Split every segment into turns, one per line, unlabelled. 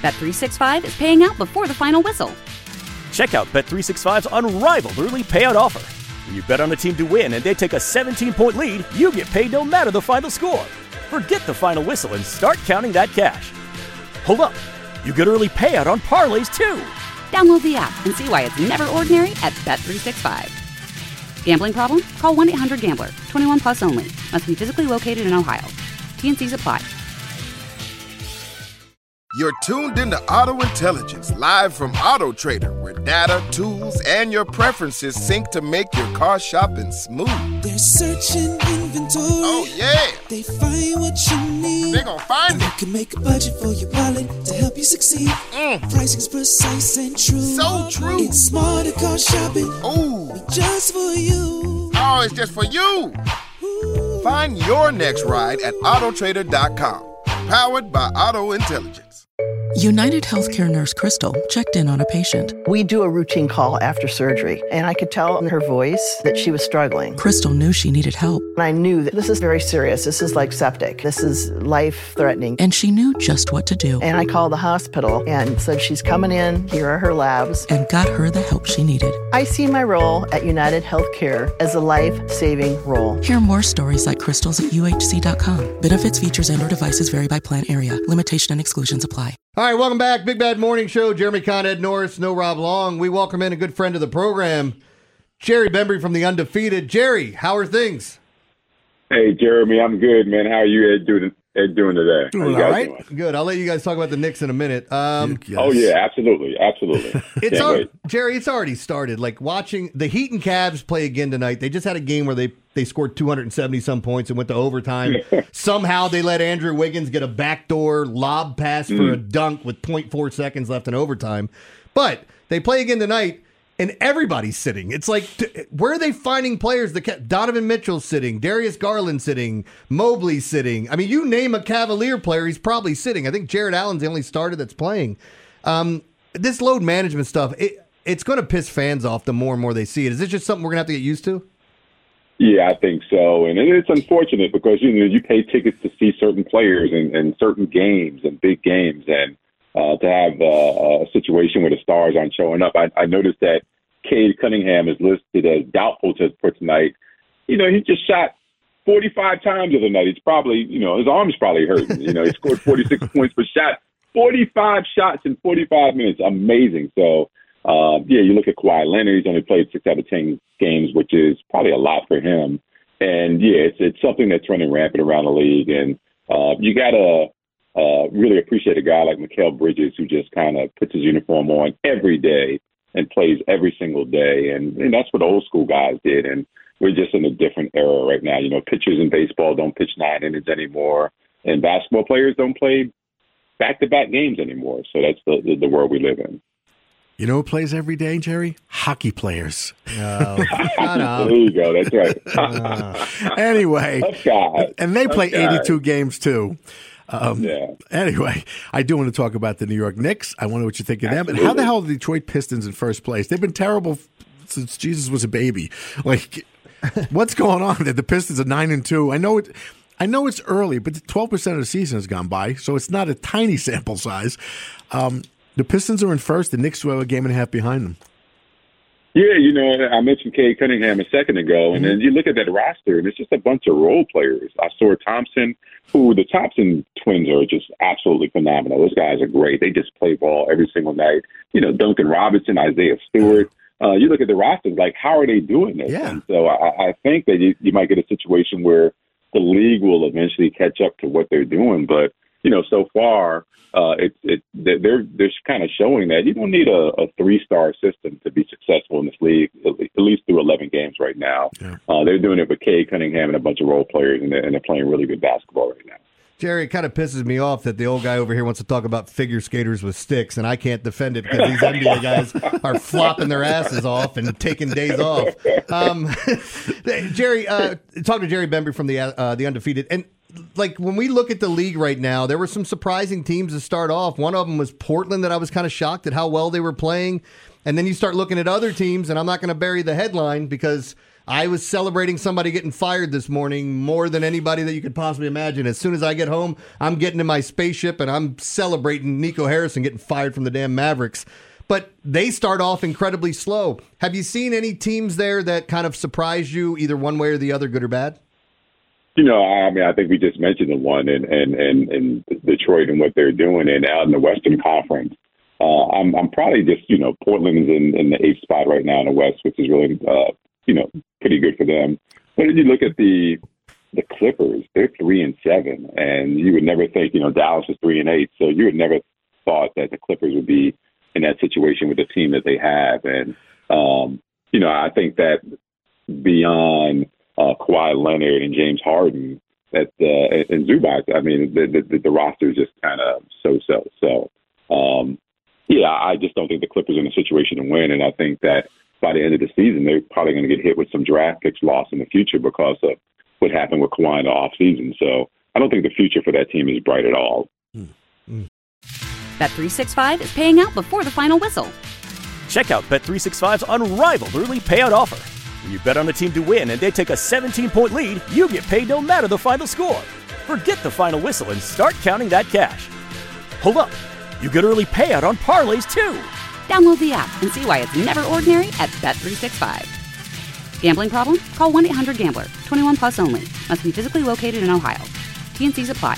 Bet365 is paying out before the final whistle.
Check out Bet365's unrivaled early payout offer. When you bet on a team to win and they take a 17-point lead, you get paid no matter the final score. Forget the final whistle and start counting that cash. Hold up. You get early payout on parlays, too.
Download the app and see why it's never ordinary at Bet365. Gambling problem? Call 1-800-GAMBLER. 21 plus only. Must be physically located in Ohio. T&Cs apply.
You're tuned into Auto Intelligence, live from Auto Trader, where data, tools, and your preferences sync to make your car shopping smooth.
They're searching inventory.
Oh, yeah.
They find what you need.
They're gonna find it.
You can make a budget for your wallet to help you succeed. Pricing's precise and true.
So true.
It's smarter car shopping.
Ooh.
Just for you.
Oh, it's just for you.
Ooh.
Find your next ride at autotrader.com. Powered by Auto Intelligence.
United Healthcare nurse Crystal checked in on a patient.
We do a routine call after surgery, and I could tell in her voice that she was struggling.
Crystal knew she needed help.
And I knew that this is very serious. This is like septic. This is life-threatening.
And she knew just what to do.
And I called the hospital and said, she's coming in. Here are her labs.
And got her the help she needed.
I see my role at United Healthcare as a life-saving role.
Hear more stories like Crystal's at UHC.com. Benefits, features, and/or devices vary by plan area. Limitation and exclusions apply.
All right, welcome back. Big Bad Morning Show. Jeremy Conn, Ed Norris, no Rob Long. We welcome in a good friend of the program, Jerry Bembry from The Undefeated. Jerry, how are things?
Hey, Jeremy, I'm good, man. How are you, Ed, doing today?
Doing all right. Doing? Good. I'll let you guys talk about the Knicks in a minute.
Yes. Oh, yeah, absolutely.
Jerry, it's already started. Like watching the Heat and Cavs play again tonight. They just had a game where they scored 270-some points and went to overtime. Somehow they let Andrew Wiggins get a backdoor lob pass for a dunk with 0.4 seconds left in overtime. But they play again tonight, and everybody's sitting. It's like, where are they finding players? Donovan Mitchell's sitting, Darius Garland sitting, Mobley's sitting. I mean, you name a Cavalier player, he's probably sitting. I think Jared Allen's the only starter that's playing. This load management stuff, it's going to piss fans off the more and more they see it. Is this just something we're going to have to get used to?
Yeah, I think so. And it's unfortunate because, you pay tickets to see certain players in certain games and big games. And to have a situation where the stars aren't showing up. I noticed that Cade Cunningham is listed as doubtful for tonight. He just shot 45 times the other night. He's probably, his arm's probably hurting. He scored 46 points, but shot 45 shots in 45 minutes. Amazing. So, you look at Kawhi Leonard. He's only played 6 out of 10 games, which is probably a lot for him. And, it's something that's running rampant around the league. And you got to really appreciate a guy like Mikal Bridges who just kind of puts his uniform on every day and plays every single day. And that's what the old school guys did. And we're just in a different era right now. Pitchers in baseball don't pitch 9 innings anymore. And basketball players don't play back-to-back games anymore. So that's the world we live in.
You know who plays every day, Jerry? Hockey players.
Oh, shut up.
There you go. That's right.
Anyway, and they play 82 games too.
Yeah.
Anyway, I do want to talk about the New York Knicks. I wonder what you think of them. And how the hell are the Detroit Pistons in first place? They've been terrible since Jesus was a baby. Like, what's going on? The Pistons are 9-2. I know it's early, but 12% of the season has gone by, so it's not a tiny sample size. The Pistons are in first. The Knicks are a game and a half behind them.
Yeah, I mentioned Cade Cunningham a second ago, and then you look at that roster, and it's just a bunch of role players. I saw Thompson, who the Thompson twins are just absolutely phenomenal. Those guys are great. They just play ball every single night. Duncan Robinson, Isaiah Stewart. You look at the roster, like, how are they doing this?
Yeah.
And so I think that you might get a situation where the league will eventually catch up to what they're doing. But, so far, they're kind of showing that you don't need a 3-star system to be successful in this league, at least through 11 games right now. Yeah. They're doing it with Cade Cunningham and a bunch of role players, and they're playing really good basketball right now.
Jerry, it kind of pisses me off that the old guy over here wants to talk about figure skaters with sticks, and I can't defend it because these NBA guys are flopping their asses off and taking days off. Jerry, talk to Jerry Bembry from the Undefeated. And, like, when we look at the league right now, there were some surprising teams to start off. One of them was Portland that I was kind of shocked at how well they were playing. And then you start looking at other teams, and I'm not going to bury the headline because I was celebrating somebody getting fired this morning more than anybody that you could possibly imagine. As soon as I get home, I'm getting in my spaceship and I'm celebrating Nico Harrison getting fired from the damn Mavericks. But they start off incredibly slow. Have you seen any teams there that kind of surprised you, either one way or the other, good or bad?
I think we just mentioned the one in Detroit and what they're doing, and out in the Western Conference. I'm probably just, Portland's in the 8th spot right now in the West, which is really, pretty good for them. But if you look at the Clippers, they're 3-7, and you would never think, Dallas is 3-8, so you would never thought that the Clippers would be in that situation with the team that they have. And, I think that beyond Kawhi Leonard and James Harden and Zubac, the roster is just kind of so-so. So, I just don't think the Clippers are in a situation to win, and I think that by the end of the season, they're probably going to get hit with some draft picks lost in the future because of what happened with Kawhi in the offseason. So I don't think the future for that team is bright at all.
Bet365 is paying out before the final whistle.
Check out Bet365's unrivaled early payout offer. When you bet on a team to win and they take a 17-point lead, you get paid no matter the final score. Forget the final whistle and start counting that cash. Hold up. You get early payout on parlays, too.
Download the app and see why it's never ordinary at Bet365. Gambling problem? Call 1-800-GAMBLER. 21 plus only. Must be physically located in Ohio. T&Cs apply.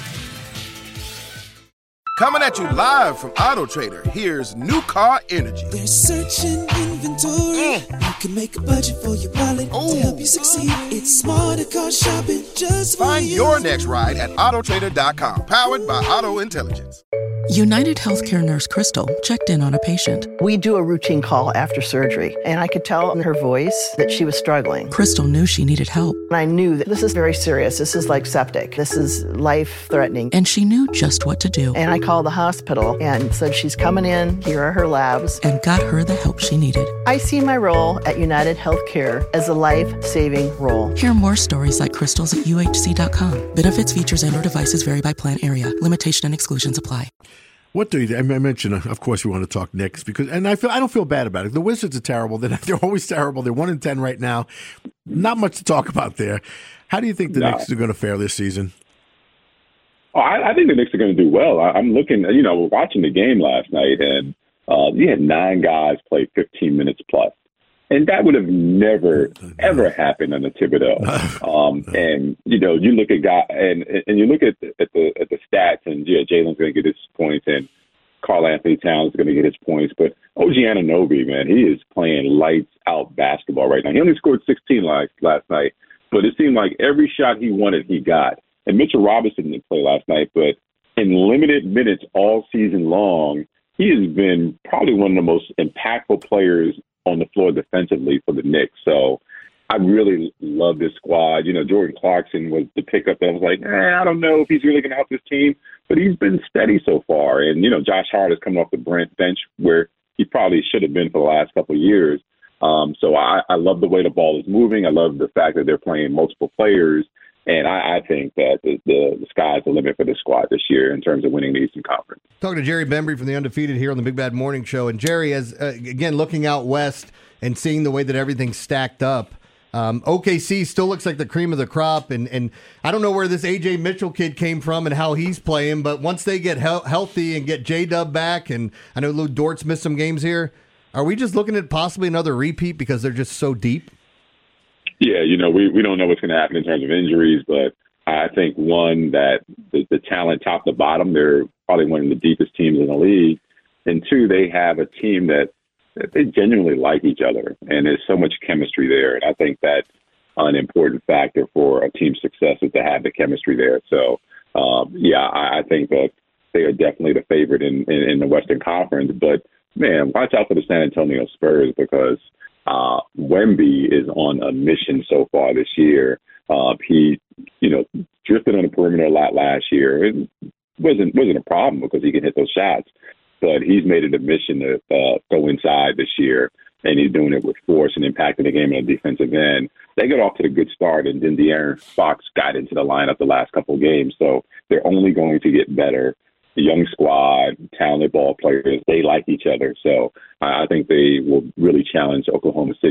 Coming at you live from Auto Trader, here's New Car Energy.
They're searching inventory. You can make a budget for your wallet to help you succeed. It's smarter car shopping just for
Find
you.
your next ride at autotrader.com. Powered by Auto Intelligence.
United Healthcare nurse Crystal checked in on a patient.
We do a routine call after surgery, and I could tell in her voice that she was struggling.
Crystal knew she needed help.
And I knew that this is very serious. This is like septic. This is life-threatening.
And she knew just what to do.
And I called the hospital and said, she's coming in. Here are her labs.
And got her the help she needed.
I see my role at United Healthcare as a life-saving role.
Hear more stories like Crystal's at UHC.com. Benefits, features, and/or devices vary by plan area. Limitation and exclusions apply.
What do you? I mentioned, of course, we want to talk Knicks and I don't feel bad about it. The Wizards are terrible. They're always terrible. They're 1-10 right now. Not much to talk about there. How do you think the Knicks are going to fare this season?
I think the Knicks are going to do well. I'm looking, watching the game last night, and you had 9 guys play 15 minutes plus. And that would have never, ever happened under Thibodeau. And, you look at guys and you look at the stats, and Jalen's going to get his points, and Karl Anthony Towns is going to get his points. But OG Anunoby, man, he is playing lights out basketball right now. He only scored 16 last night, but it seemed like every shot he wanted, he got. And Mitchell Robinson didn't play last night, but in limited minutes all season long, he has been probably one of the most impactful players on the floor defensively for the Knicks. So I really love this squad. Jordan Clarkson was the pickup that I was like, I don't know if he's really going to help this team, but he's been steady so far. And, Josh Hart is coming off the bench where he probably should have been for the last couple of years. So I love the way the ball is moving. I love the fact that they're playing multiple players. And I think that the sky's the limit for this squad this year in terms of winning the Eastern Conference.
Talking to Jerry Bembry from The Undefeated here on the Big Bad Morning Show. And Jerry, as again, looking out west and seeing the way that everything's stacked up, OKC still looks like the cream of the crop. And I don't know where this A.J. Mitchell kid came from and how he's playing, but once they get healthy and get J-Dub back, and I know Lou Dort's missed some games here, are we just looking at possibly another repeat because they're just so deep?
Yeah, we don't know what's going to happen in terms of injuries, but I think, one, that the talent top to bottom, they're probably one of the deepest teams in the league. And 2, they have a team that they genuinely like each other, and there's so much chemistry there. And I think that's an important factor for a team's success is to have the chemistry there. So, I think that they are definitely the favorite in the Western Conference. But, man, watch out for the San Antonio Spurs because Wemby is on a mission so far this year. He, drifted on the perimeter a lot last year. It wasn't a problem because he can hit those shots, but he's made it a mission to go inside this year, and he's doing it with force and impacting the game on the defensive end. They got off to a good start, and then De'Aaron Fox got into the lineup the last couple of games, so they're only going to get better. The young squad, talented ball players, they like each other. So I think they will really challenge Oklahoma City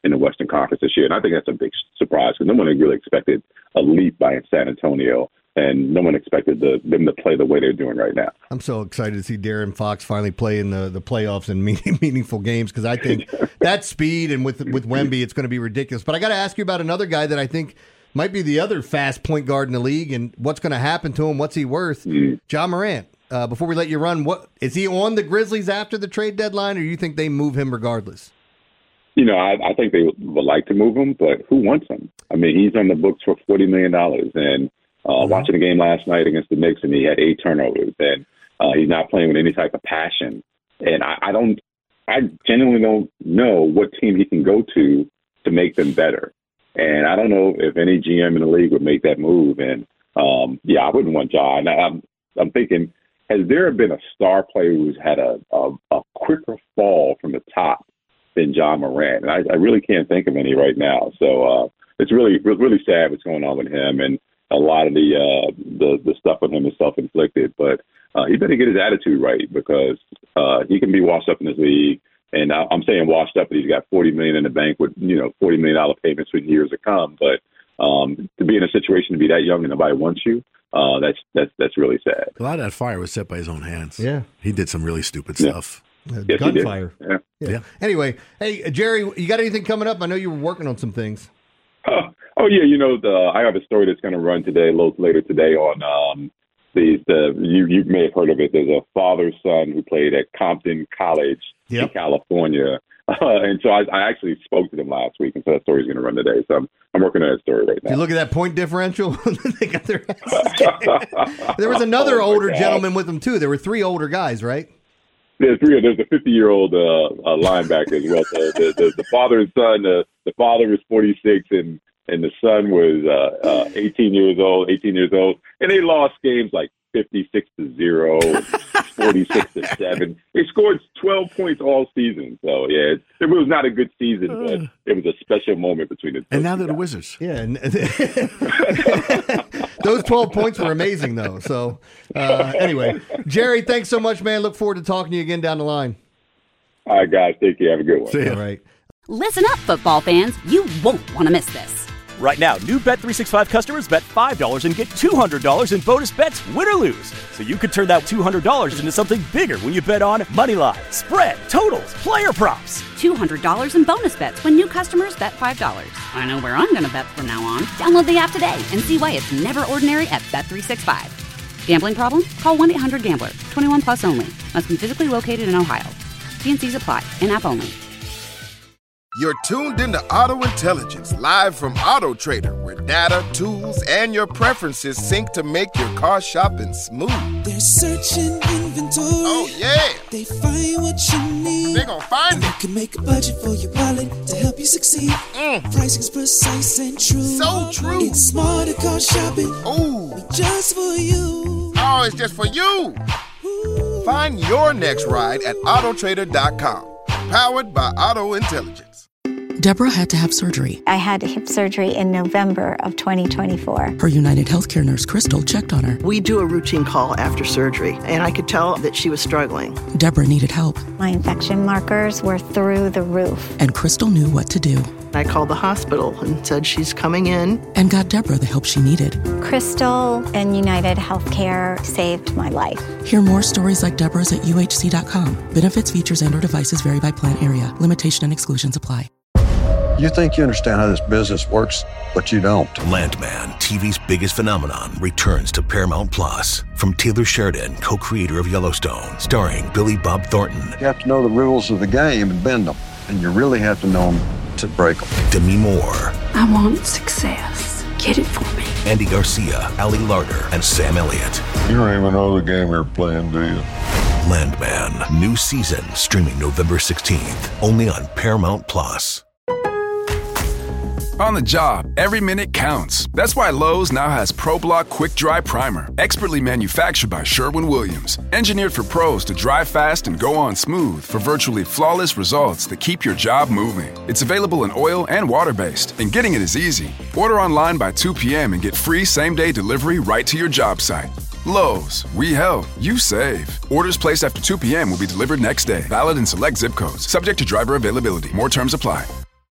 in the Western Conference this year. And I think that's a big surprise because no one really expected a leap by San Antonio, and no one expected them to play the way they're doing right now.
I'm so excited to see De'Aaron Fox finally play in the playoffs and meaningful games because I think that speed and with Wemby, it's going to be ridiculous. But I got to ask you about another guy that I think might be the other fast point guard in the league and what's going to happen to him, what's he worth, Ja Morant. Before we let you run, what is he on the Grizzlies after the trade deadline, or do you think they move him regardless?
You know, I think they would like to move him, but who wants him? I mean, he's on the books for $40 million. And watching the game last night against the Knicks, and he had 8 turnovers, and he's not playing with any type of passion. And I genuinely don't know what team he can go to make them better. And I don't know if any GM in the league would make that move. And I wouldn't want Ja. And I'm thinking, has there been a star player who's had a quicker fall from the top than Ja Morant? And I really can't think of any right now. So it's really sad what's going on with him, and a lot of the stuff with him is self-inflicted. But he better get his attitude right because he can be washed up in this league. And I'm saying washed up, but he's got $40 million in the bank with $40 million payments for years to come. But to be in a situation to be that young and nobody wants you, that's really sad.
A lot of that fire was set by his own hands.
Yeah,
he did some really stupid stuff.
Yes,
gunfire.
Yeah.
Anyway, hey Jerry, you got anything coming up? I know you were working on some things.
Oh yeah, I have a story that's going to run today, a little later today on you may have heard of it. There's a father-son who played at Compton College in California. And so I actually spoke to them last week, and so that story's going to run today. So I'm working on that story right now.
You look at that point differential. They got their There was another older gentleman with them, too. There were 3 older guys, right?
There's a 50-year-old linebacker as well. So the father and son, the father was 46, and the son was 18 years old, and they lost games like 56-0, 46-7. They scored 12 points all season. So yeah, it was not a good season, but it was a special moment between the two.
And now they're the Wizards.
Yeah, and those 12 points were amazing, though. So anyway, Jerry, thanks so much, man. Look forward to talking to you again down the line.
All right, guys, take care. Have a good one.
See ya.
All right.
Listen up, football fans. You won't want to miss this.
Right now, new Bet365 customers bet $5 and get $200 in bonus bets, win or lose. So you could turn that $200 into something bigger when you bet on moneyline, spread, totals, player props.
$200 in bonus bets when new customers bet $5. I know where I'm going to bet from now on. Download the app today and see why it's never ordinary at Bet365. Gambling problem? Call 1-800-GAMBLER. 21 plus only. Must be physically located in Ohio. T&Cs apply. In-app only.
You're tuned into Auto Intelligence, live from Auto Trader, where data, tools, and your preferences sync to make your car shopping smooth.
They're searching inventory.
Oh, yeah.
They find what you need.
They're gonna find
You
it.
can make a budget for your wallet to help you succeed. Pricing's precise and true.
So true.
It's smarter car shopping.
Ooh.
Just for you.
Oh, it's just for you.
Ooh.
Find your next ride at Autotrader.com. Powered by Auto Intelligence.
Deborah had to have surgery.
I had hip surgery in November of 2024.
Her United Healthcare nurse, Crystal, checked on her.
We do a routine call after surgery, and I could tell that she was struggling.
Deborah needed help.
My infection markers were through the roof.
And Crystal knew what to do.
I called the hospital and said she's coming in.
And got Deborah the help she needed.
Crystal and United Healthcare saved my life.
Hear more stories like Deborah's at UHC.com. Benefits, features, and/or devices vary by plan area. Limitation and exclusions apply.
You think you understand how this business works, but you don't.
Landman, TV's biggest phenomenon, returns to Paramount Plus. From Taylor Sheridan, co-creator of Yellowstone, starring Billy Bob Thornton.
You have to know the rules of the game and bend them. And you really have to know them to break them.
Demi Moore.
I want success. Get it for me.
Andy Garcia, Ali Larter, and Sam Elliott.
You don't even know the game you're playing, do you?
Landman, new season, streaming November 16th, only on Paramount Plus.
On the job, every minute counts. That's why Lowe's now has ProBlock Quick Dry Primer, expertly manufactured by Sherwin-Williams. Engineered for pros to dry fast and go on smooth for virtually flawless results that keep your job moving. It's available in oil and water-based, and getting it is easy. Order online by 2 p.m. and get free same-day delivery right to your job site. Lowe's, we help, you save. Orders placed after 2 p.m. will be delivered next day. Valid in select zip codes. Subject to driver availability. More terms apply.